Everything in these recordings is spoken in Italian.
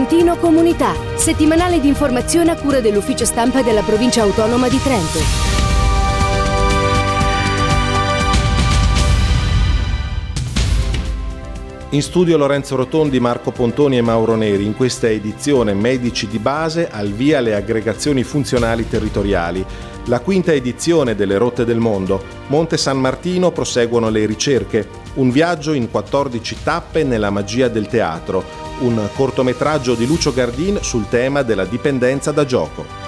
Trentino Comunità, settimanale di informazione a cura dell'ufficio stampa della Provincia Autonoma di Trento. In studio Lorenzo Rotondi, Marco Pontoni e Mauro Neri. In questa edizione Medici di base, al via le aggregazioni funzionali territoriali. La quinta edizione delle Rotte del Mondo. Monte San Martino proseguono le ricerche. Un viaggio in 14 tappe nella magia del teatro. Un cortometraggio di Lucio Gardin sul tema della dipendenza da gioco.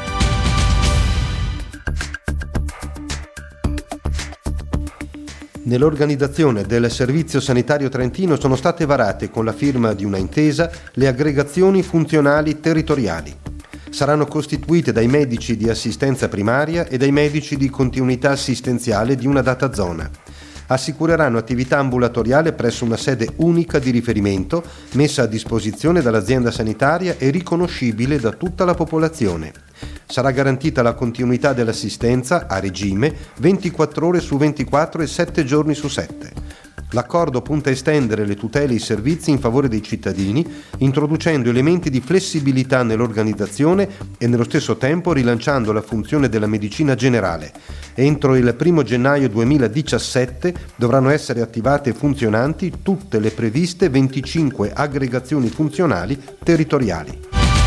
Nell'organizzazione del Servizio Sanitario Trentino sono state varate con la firma di una intesa le aggregazioni funzionali territoriali. Saranno costituite dai medici di assistenza primaria e dai medici di continuità assistenziale di una data zona. Assicureranno attività ambulatoriale presso una sede unica di riferimento messa a disposizione dall'azienda sanitaria e riconoscibile da tutta la popolazione. Sarà garantita la continuità dell'assistenza a regime 24 ore su 24 e 7 giorni su 7. L'accordo punta a estendere le tutele e i servizi in favore dei cittadini, introducendo elementi di flessibilità nell'organizzazione e nello stesso tempo rilanciando la funzione della medicina generale. Entro il 1 gennaio 2017 dovranno essere attivate e funzionanti tutte le previste 25 aggregazioni funzionali territoriali.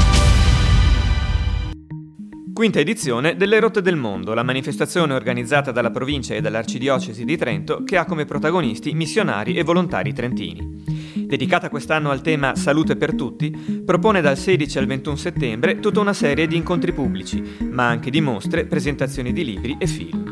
Quinta edizione delle Rotte del Mondo, la manifestazione organizzata dalla provincia e dall'arcidiocesi di Trento che ha come protagonisti missionari e volontari trentini. Dedicata quest'anno al tema Salute per tutti, propone dal 16 al 21 settembre tutta una serie di incontri pubblici, ma anche di mostre, presentazioni di libri e film.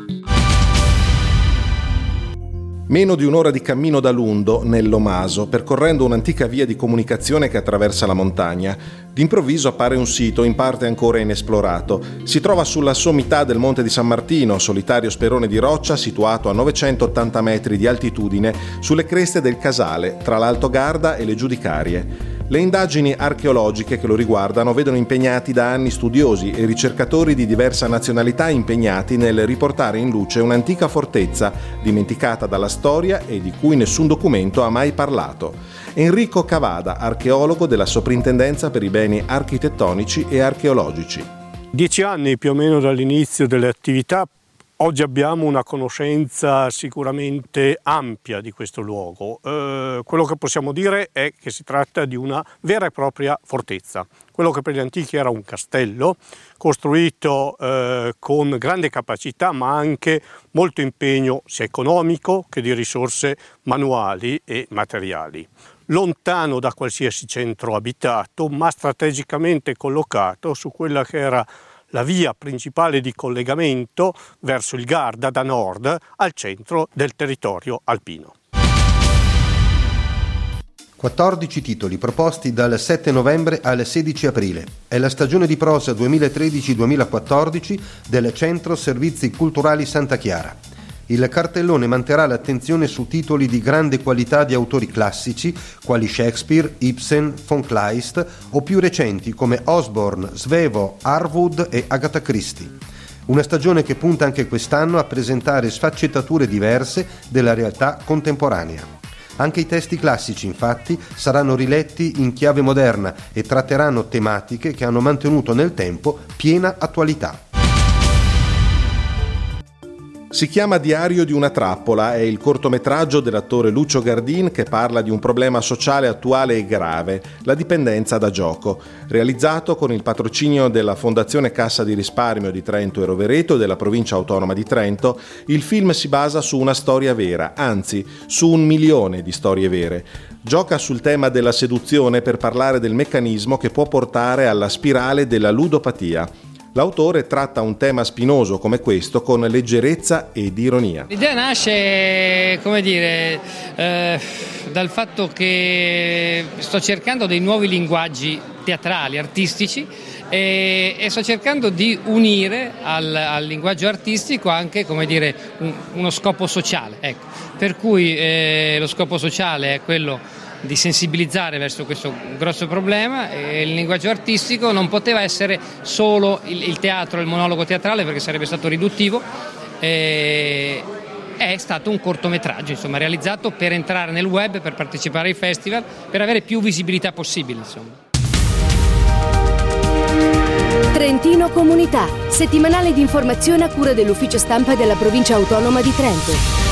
Meno di un'ora di cammino da Lundo, nell'Omaso, percorrendo un'antica via di comunicazione che attraversa la montagna. D'improvviso appare un sito in parte ancora inesplorato. Si trova sulla sommità del Monte di San Martino, solitario sperone di roccia situato a 980 metri di altitudine sulle creste del Casale, tra l'Alto Garda e le Giudicarie. Le indagini archeologiche che lo riguardano vedono impegnati da anni studiosi e ricercatori di diversa nazionalità impegnati nel riportare in luce un'antica fortezza dimenticata dalla storia e di cui nessun documento ha mai parlato. Enrico Cavada, archeologo della Soprintendenza per i beni architettonici e archeologici. 10 anni più o meno dall'inizio delle attività. Oggi abbiamo una conoscenza sicuramente ampia di questo luogo. Quello che possiamo dire è che si tratta di una vera e propria fortezza. Quello che per gli antichi era un castello, costruito con grande capacità ma anche molto impegno sia economico che di risorse manuali e materiali. Lontano da qualsiasi centro abitato, ma strategicamente collocato su quella che era la via principale di collegamento verso il Garda da nord al centro del territorio alpino. 14 titoli proposti dal 7 novembre al 16 aprile. È la stagione di prosa 2013-2014 del Centro Servizi Culturali Santa Chiara. Il cartellone manterrà l'attenzione su titoli di grande qualità di autori classici quali Shakespeare, Ibsen, von Kleist o più recenti come Osborne, Svevo, Harwood e Agatha Christie. Una stagione che punta anche quest'anno a presentare sfaccettature diverse della realtà contemporanea. Anche i testi classici, infatti, saranno riletti in chiave moderna e tratteranno tematiche che hanno mantenuto nel tempo piena attualità. Si chiama Diario di una trappola, è il cortometraggio dell'attore Lucio Gardin che parla di un problema sociale attuale e grave, la dipendenza da gioco. Realizzato con il patrocinio della Fondazione Cassa di Risparmio di Trento e Rovereto e della Provincia Autonoma di Trento, il film si basa su una storia vera, anzi su 1 milione di storie vere. Gioca sul tema della seduzione per parlare del meccanismo che può portare alla spirale della ludopatia. L'autore tratta un tema spinoso come questo con leggerezza ed ironia. L'idea nasce, dal fatto che sto cercando dei nuovi linguaggi teatrali, artistici e sto cercando di unire al linguaggio artistico anche, uno scopo sociale. Ecco. Per cui lo scopo sociale è quello di sensibilizzare verso questo grosso problema e il linguaggio artistico non poteva essere solo il teatro, il monologo teatrale perché sarebbe stato riduttivo, è stato un cortometraggio realizzato per entrare nel web, per partecipare ai festival, per avere più visibilità possibile. Trentino Comunità, settimanale di informazione a cura dell'ufficio stampa della provincia autonoma di Trento.